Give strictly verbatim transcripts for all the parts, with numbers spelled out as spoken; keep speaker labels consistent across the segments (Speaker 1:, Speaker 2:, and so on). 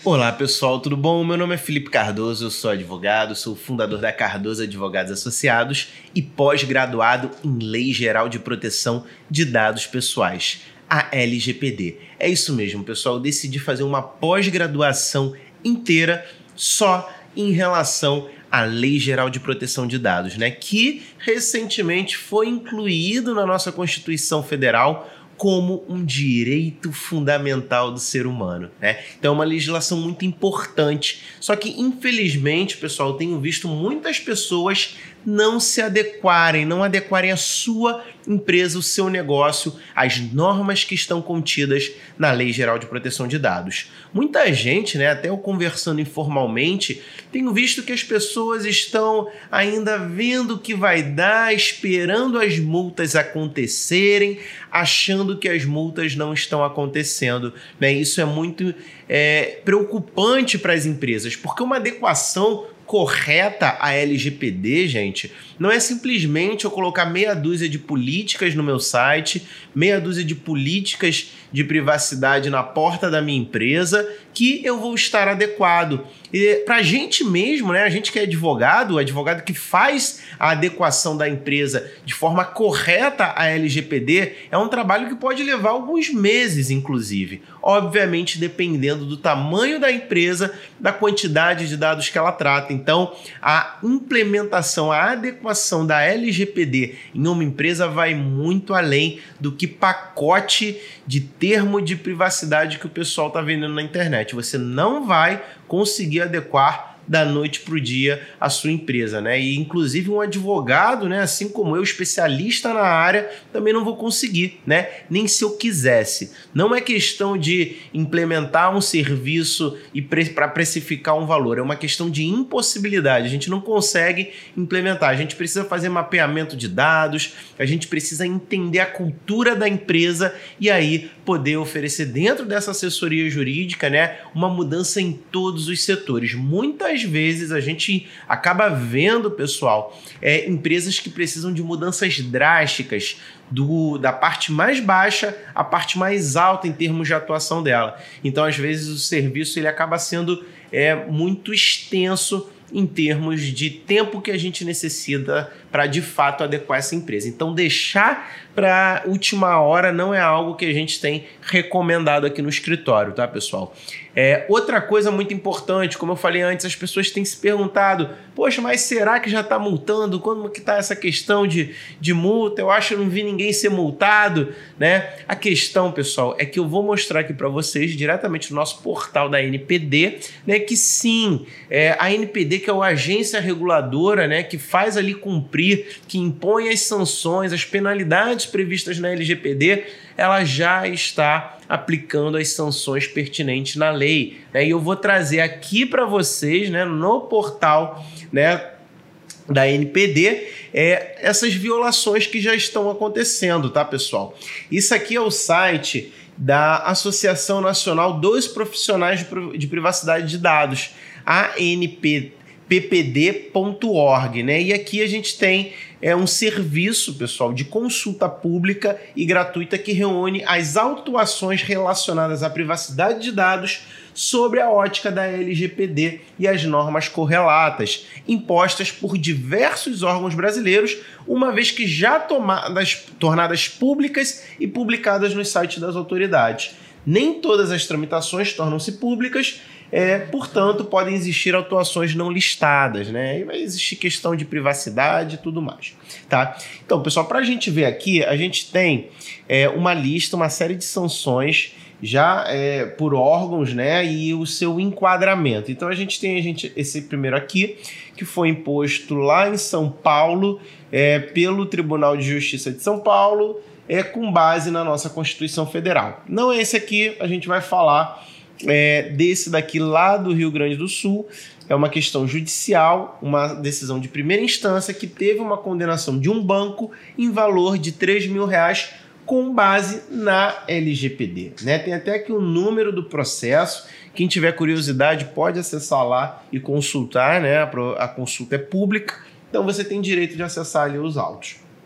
Speaker 1: Olá pessoal, tudo bom? Meu nome é Felipe Cardoso, eu sou advogado, sou fundador da Cardoso Advogados Associados e pós-graduado em Lei Geral de Proteção de Dados Pessoais, a L G P D. É isso mesmo, pessoal, eu decidi fazer uma pós-graduação inteira só em relação à Lei Geral de Proteção de Dados, né? Que recentemente foi incluído na nossa Constituição Federal como um direito fundamental do ser humano, né? Então é uma legislação muito importante. Só que, infelizmente, pessoal, eu tenho visto muitas pessoas não se adequarem, não adequarem a sua empresa, o seu negócio, às normas que estão contidas na Lei Geral de Proteção de Dados. Muita gente, né, até eu conversando informalmente, tenho visto que as pessoas estão ainda vendo o que vai dar, esperando as multas acontecerem, achando que as multas não estão acontecendo, né? Isso é muito é, preocupante para as empresas, porque uma adequação correta à L G P D, gente, não é simplesmente eu colocar meia dúzia de políticas no meu site, meia dúzia de políticas de privacidade na porta da minha empresa que eu vou estar adequado. E para a gente mesmo, né, a gente que é advogado, o advogado que faz a adequação da empresa de forma correta à L G P D, é um trabalho que pode levar alguns meses, inclusive. Obviamente, dependendo do tamanho da empresa, da quantidade de dados que ela trata. Então, a implementação, a adequação da L G P D em uma empresa vai muito além do que pacote de termo de privacidade que o pessoal está vendendo na internet. Você não vai conseguir adequar da noite para o dia a sua empresa, né? E inclusive um advogado, né, assim como eu, especialista na área, também não vou conseguir, né? Nem se eu quisesse. Não é questão de implementar um serviço e pre- para precificar um valor, é uma questão de impossibilidade. A gente não consegue implementar, a gente precisa fazer mapeamento de dados, a gente precisa entender a cultura da empresa e aí poder oferecer dentro dessa assessoria jurídica, né, uma mudança em todos os setores. Muitas vezes a gente acaba vendo, pessoal, é, empresas que precisam de mudanças drásticas do, da parte mais baixa à parte mais alta em termos de atuação dela. Então, às vezes, o serviço ele acaba sendo é, muito extenso em termos de tempo que a gente necessita para, de fato, adequar essa empresa. Então, deixar para última hora não é algo que a gente tem recomendado aqui no escritório, tá, pessoal? É, outra coisa muito importante, como eu falei antes, as pessoas têm se perguntado, poxa, mas será que já está multando? Como que está essa questão de, de multa? Eu acho que eu não vi ninguém ser multado, né? A questão, pessoal, é que eu vou mostrar aqui para vocês, diretamente no nosso portal da N P D, né, que sim, é, a N P D, que é a agência reguladora, né, que faz ali cumprir, que impõe as sanções, as penalidades previstas na L G P D, ela já está aplicando as sanções pertinentes na lei, né? E eu vou trazer aqui para vocês, né, no portal, né, da N P D, é, essas violações que já estão acontecendo, tá, pessoal? Isso aqui é o site da Associação Nacional dos Profissionais de Privacidade de Dados, a N P P D ponto org, né? E aqui a gente tem é, um serviço, pessoal, de consulta pública e gratuita que reúne as autuações relacionadas à privacidade de dados sobre a ótica da L G P D e as normas correlatas, impostas por diversos órgãos brasileiros, uma vez que já tomadas, tornadas públicas e publicadas nos sites das autoridades. Nem todas as tramitações tornam-se públicas, é, portanto, podem existir autuações não listadas, né? E vai existir questão de privacidade e tudo mais, tá? Então, pessoal, para a gente ver aqui, a gente tem é, uma lista, uma série de sanções já é, por órgãos, né? E o seu enquadramento. Então, a gente tem a gente, esse primeiro aqui, que foi imposto lá em São Paulo, é, pelo Tribunal de Justiça de São Paulo, é, com base na nossa Constituição Federal. Não é esse aqui, a gente vai falar É, desse daqui lá do Rio Grande do Sul. É uma questão judicial, uma decisão de primeira instância que teve uma condenação de um banco em valor de três mil reais com base na L G P D, né? Tem até aqui o número do processo. Quem tiver curiosidade pode acessar lá e consultar, né? A consulta é pública, então você tem direito de acessar ali os autos.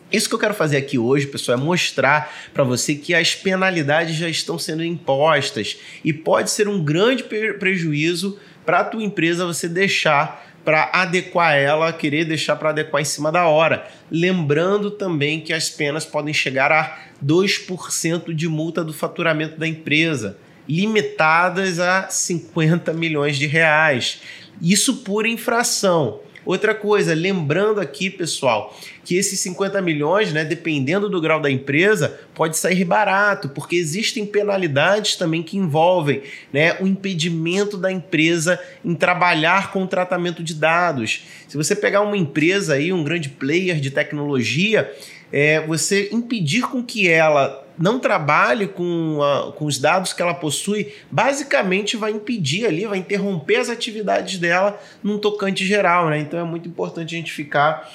Speaker 1: Isso que eu quero fazer aqui hoje, pessoal, é mostrar para você que as penalidades já estão sendo impostas e pode ser um grande prejuízo para a tua empresa você deixar para adequar ela, querer deixar para adequar em cima da hora. Lembrando também que as penas podem chegar a dois por cento de multa do faturamento da empresa, limitadas a cinquenta milhões de reais. Isso por infração. Outra coisa, lembrando aqui, pessoal, que esses cinquenta milhões, né, dependendo do grau da empresa, pode sair barato, porque existem penalidades também que envolvem, né, o impedimento da empresa em trabalhar com o tratamento de dados. Se você pegar uma empresa aí, um grande player de tecnologia, é, você impedir com que ela não trabalhe com, a, com os dados que ela possui, basicamente vai impedir ali, vai interromper as atividades dela num tocante geral, né? Então é muito importante a gente ficar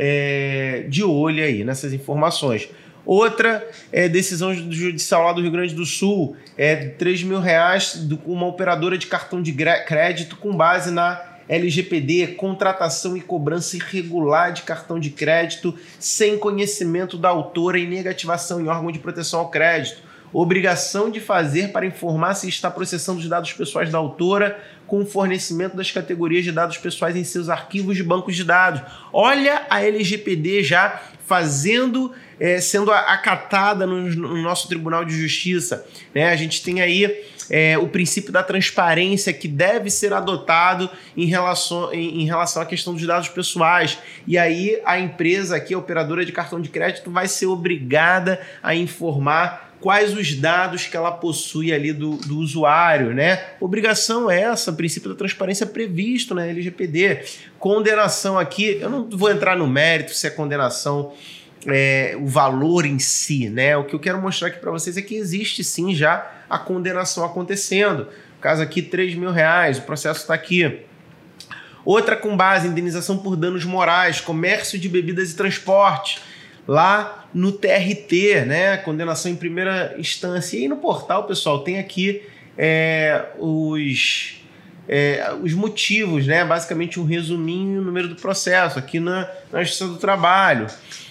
Speaker 1: é, de olho aí nessas informações. Outra é decisão judicial lá do Rio Grande do Sul, é três mil reais de uma operadora de cartão de crédito com base na L G P D, contratação e cobrança irregular de cartão de crédito sem conhecimento da autora e negativação em órgão de proteção ao crédito. Obrigação de fazer para informar se está processando os dados pessoais da autora com o fornecimento das categorias de dados pessoais em seus arquivos de bancos de dados. Olha a L G P D já fazendo, é, sendo acatada no, no nosso Tribunal de Justiça, né? A gente tem aí É, o princípio da transparência que deve ser adotado em relação, em, em relação à questão dos dados pessoais. E aí a empresa aqui, a operadora de cartão de crédito, vai ser obrigada a informar quais os dados que ela possui ali do, do usuário, né? Obrigação essa, princípio da transparência previsto na L G P D. Condenação aqui, eu não vou entrar no mérito se é condenação, É, o valor em si, né? O que eu quero mostrar aqui para vocês é que existe sim já a condenação acontecendo. O caso aqui, três mil reais, o processo está aqui. Outra com base, indenização por danos morais, comércio de bebidas e transporte, lá no T R T, né? Condenação em primeira instância. E aí no portal, pessoal, tem aqui é, os... É, os motivos, né? Basicamente um resuminho, o número do processo, aqui na, na Justiça do Trabalho.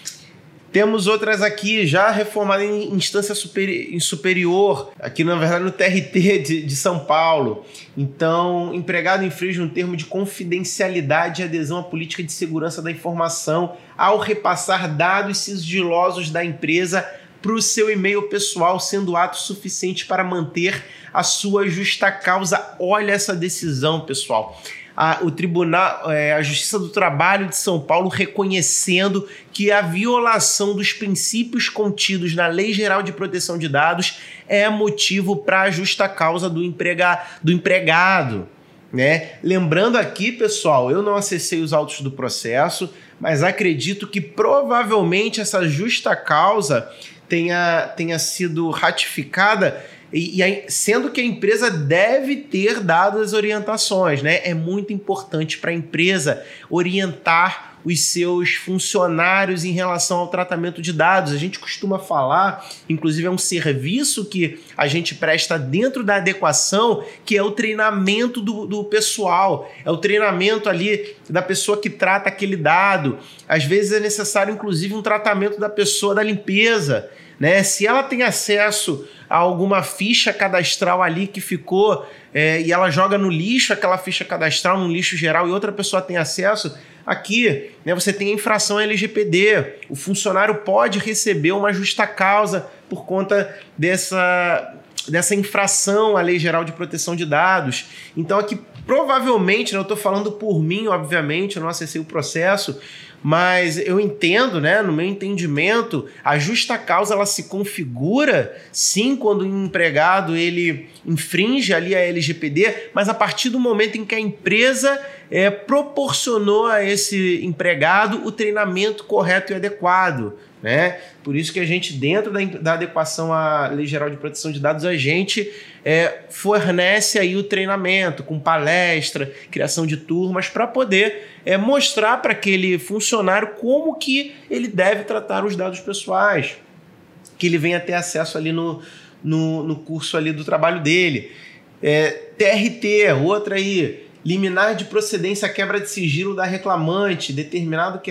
Speaker 1: Temos outras aqui já reformadas em instância superi- em superior, aqui na verdade no T R T de, de São Paulo. Então, empregado infringe um termo de confidencialidade e adesão à política de segurança da informação ao repassar dados sigilosos da empresa para o seu e-mail pessoal, sendo ato suficiente para manter a sua justa causa. Olha essa decisão, pessoal. A, o Tribunal, é, a Justiça do Trabalho de São Paulo reconhecendo que a violação dos princípios contidos na Lei Geral de Proteção de Dados é motivo para a justa causa do, emprega, do empregado, né? Lembrando aqui, pessoal, eu não acessei os autos do processo, mas acredito que provavelmente essa justa causa tenha, tenha sido ratificada, E, e sendo que a empresa deve ter dado as orientações, né? É muito importante para a empresa orientar os seus funcionários em relação ao tratamento de dados. A gente costuma falar, inclusive é um serviço que a gente presta dentro da adequação, que é o treinamento do, do pessoal, é o treinamento ali da pessoa que trata aquele dado. Às vezes é necessário, inclusive, um tratamento da pessoa da limpeza, né? Se ela tem acesso a alguma ficha cadastral ali que ficou é, e ela joga no lixo aquela ficha cadastral, no lixo geral, e outra pessoa tem acesso, aqui, né, você tem a infração L G P D. O funcionário pode receber uma justa causa por conta dessa, dessa infração à Lei Geral de Proteção de Dados. Então aqui, provavelmente, né, eu estou falando por mim, obviamente, eu não acessei o processo, mas eu entendo, né, no meu entendimento, a justa causa ela se configura, sim, quando o empregado ele infringe ali a L G P D, mas a partir do momento em que a empresa é, proporcionou a esse empregado o treinamento correto e adequado, né? Por isso que a gente, dentro da, da adequação à Lei Geral de Proteção de Dados, a gente é, fornece aí o treinamento com palestra, criação de turmas, para poder é, mostrar para aquele funcionário como que ele deve tratar os dados pessoais, que ele venha ter acesso ali no, no, no curso ali do trabalho dele. É, T R T, outra aí, liminar de procedência, quebra de sigilo da reclamante, determinado que a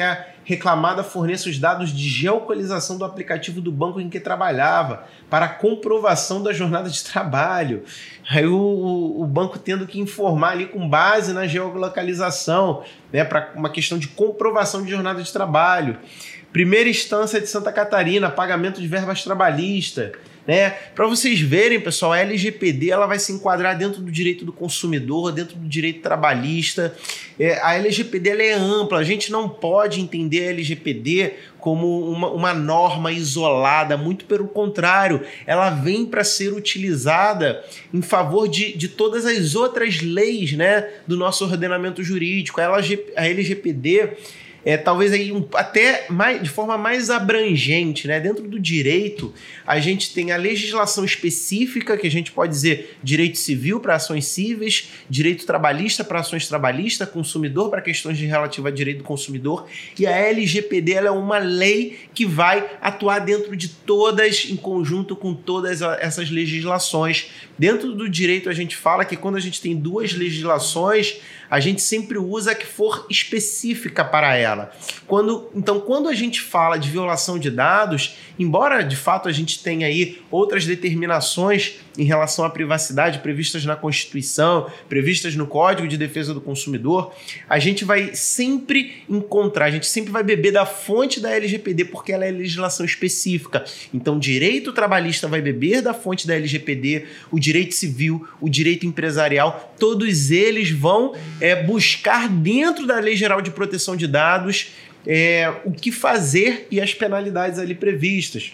Speaker 1: reclamada forneça os dados de geolocalização do aplicativo do banco em que trabalhava para comprovação da jornada de trabalho. Aí o, o, o banco tendo que informar ali com base na geolocalização, né, para uma questão de comprovação de jornada de trabalho. Primeira instância de Santa Catarina, pagamento de verbas trabalhistas. Né? Para vocês verem, pessoal, a L G P D ela vai se enquadrar dentro do direito do consumidor, dentro do direito trabalhista. É, a L G P D ela é ampla, a gente não pode entender a L G P D como uma, uma norma isolada, muito pelo contrário, ela vem para ser utilizada em favor de, de todas as outras leis, né, do nosso ordenamento jurídico. A L G P D É, talvez aí um, até mais, de forma mais abrangente, né? Dentro do direito, a gente tem a legislação específica, que a gente pode dizer direito civil para ações cíveis, direito trabalhista para ações trabalhistas, consumidor para questões de relativa a direito do consumidor, e a L G P D ela é uma lei que vai atuar dentro de todas, em conjunto com todas essas legislações. Dentro do direito, a gente fala que quando a gente tem duas legislações, a gente sempre usa a que for específica para ela. Quando, então, quando a gente fala de violação de dados, embora de fato a gente tenha aí outras determinações em relação à privacidade previstas na Constituição, previstas no Código de Defesa do Consumidor, a gente vai sempre encontrar, a gente sempre vai beber da fonte da L G P D, porque ela é legislação específica. Então, direito trabalhista vai beber da fonte da L G P D, o direito civil, o direito empresarial, todos eles vão é, buscar dentro da Lei Geral de Proteção de Dados é, o que fazer e as penalidades ali previstas.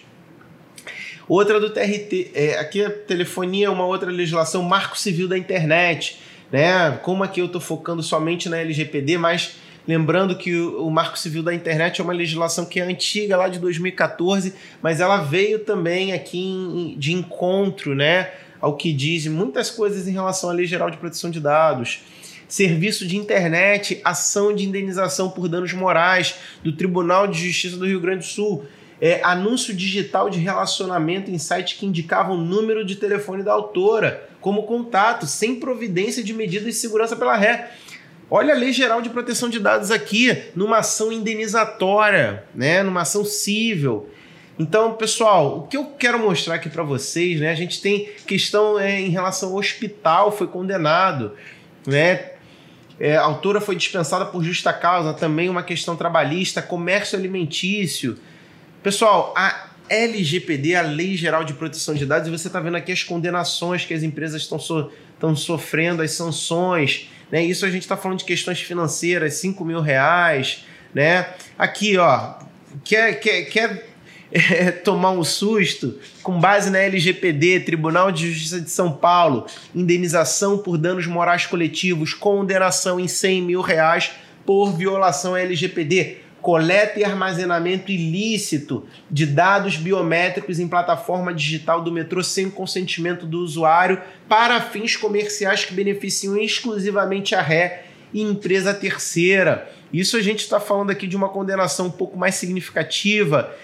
Speaker 1: Outra do T R T, é, aqui a telefonia é uma outra legislação, Marco Civil da Internet, né? Como aqui eu estou focando somente na L G P D, mas lembrando que o, o Marco Civil da Internet é uma legislação que é antiga, lá de dois mil e catorze, mas ela veio também aqui em, de encontro, né, ao que diz muitas coisas em relação à Lei Geral de Proteção de Dados. Serviço de internet, ação de indenização por danos morais do Tribunal de Justiça do Rio Grande do Sul. É, anúncio digital de relacionamento em site que indicava o número de telefone da autora como contato, sem providência de medidas de segurança pela ré. Olha a Lei Geral de Proteção de Dados aqui, numa ação indenizatória, né, numa ação cível. Então, pessoal, o que eu quero mostrar aqui para vocês, né, a gente tem questão é, em relação ao hospital, foi condenado, né? É, a autora foi dispensada por justa causa, também uma questão trabalhista, comércio alimentício. Pessoal, a L G P D, a Lei Geral de Proteção de Dados, e você está vendo aqui as condenações que as empresas estão so, sofrendo, as sanções, né? Isso a gente está falando de questões financeiras, cinco mil reais, né? Aqui, ó, quer, quer, quer é, tomar um susto? Com base na L G P D, Tribunal de Justiça de São Paulo, indenização por danos morais coletivos, condenação em cem mil reais por violação à L G P D. Coleta e armazenamento ilícito de dados biométricos em plataforma digital do metrô sem consentimento do usuário para fins comerciais que beneficiam exclusivamente a ré e empresa terceira. Isso a gente está falando aqui de uma condenação um pouco mais significativa.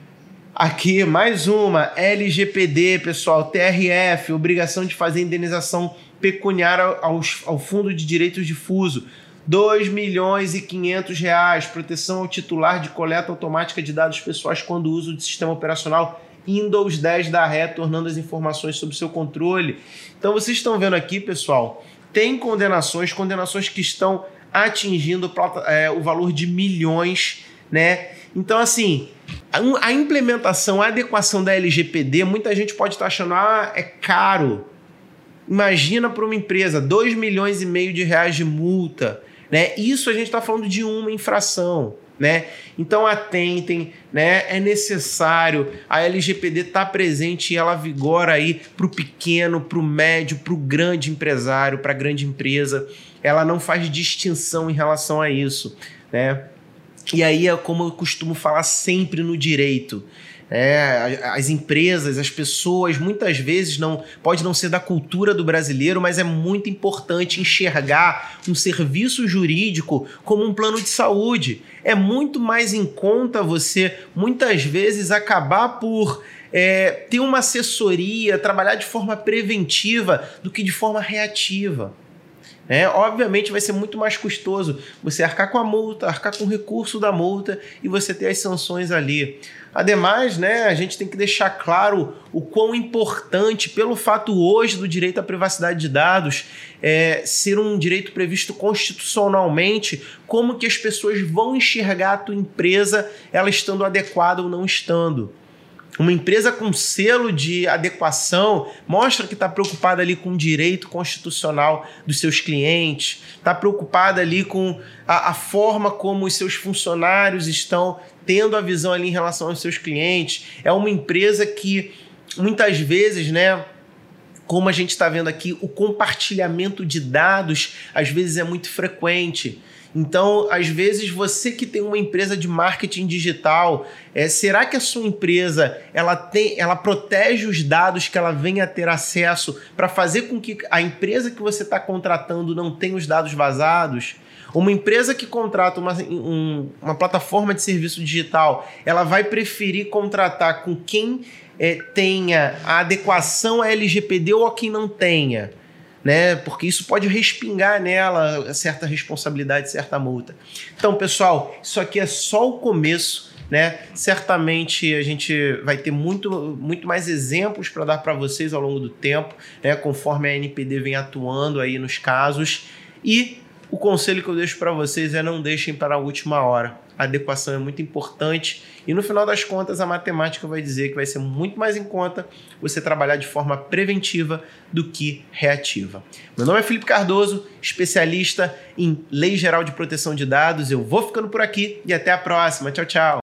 Speaker 1: Aqui, mais uma, L G P D, pessoal, T R F, obrigação de fazer indenização pecuniária ao, ao Fundo de Direitos Difuso. dois milhões e quinhentos reais, proteção ao titular de coleta automática de dados pessoais quando uso de sistema operacional Windows dez da ré, tornando as informações sob seu controle. Então vocês estão vendo aqui, pessoal, tem condenações, condenações que estão atingindo é, o valor de milhões, né? Então, assim, a, a implementação, a adequação da L G P D, muita gente pode estar achando, ah, é caro. Imagina para uma empresa, dois milhões e meio de reais de multa, né? Isso a gente está falando de uma infração, né? Então atentem, né? É necessário, a L G P D está presente e ela vigora aí para o pequeno, para o médio, para o grande empresário, para a grande empresa. Ela não faz distinção em relação a isso, né? E aí é como eu costumo falar sempre no direito. É, as empresas, as pessoas, muitas vezes não pode não ser da cultura do brasileiro, mas é muito importante enxergar um serviço jurídico como um plano de saúde. É muito mais em conta você, muitas vezes, acabar por é, ter uma assessoria, trabalhar de forma preventiva do que de forma reativa. É, obviamente vai ser muito mais custoso você arcar com a multa, arcar com o recurso da multa e você ter as sanções ali. Ademais, né, a gente tem que deixar claro o quão importante, pelo fato hoje do direito à privacidade de dados é, ser um direito previsto constitucionalmente, como que as pessoas vão enxergar a tua empresa, ela estando adequada ou não estando. Uma empresa com selo de adequação mostra que está preocupada ali com o direito constitucional dos seus clientes, está preocupada ali com a, a forma como os seus funcionários estão tendo a visão ali em relação aos seus clientes. É uma empresa que muitas vezes, né, como a gente está vendo aqui, o compartilhamento de dados às vezes é muito frequente. Então, às vezes, você que tem uma empresa de marketing digital, é, será que a sua empresa ela tem, ela protege os dados que ela venha a ter acesso para fazer com que a empresa que você está contratando não tenha os dados vazados? Uma empresa que contrata uma, um, uma plataforma de serviço digital, ela vai preferir contratar com quem é, tenha a adequação à L G P D ou a quem não tenha? Né? Porque isso pode respingar nela certa responsabilidade, certa multa. Então, pessoal, isso aqui é só o começo, né? Certamente a gente vai ter muito, muito mais exemplos para dar para vocês ao longo do tempo, né? Conforme a N P D vem atuando aí nos casos. E o conselho que eu deixo para vocês é não deixem para a última hora. A adequação é muito importante e no final das contas a matemática vai dizer que vai ser muito mais em conta você trabalhar de forma preventiva do que reativa. Meu nome é Felipe Cardoso, especialista em Lei Geral de Proteção de Dados. Eu vou ficando por aqui e até a próxima. Tchau, tchau.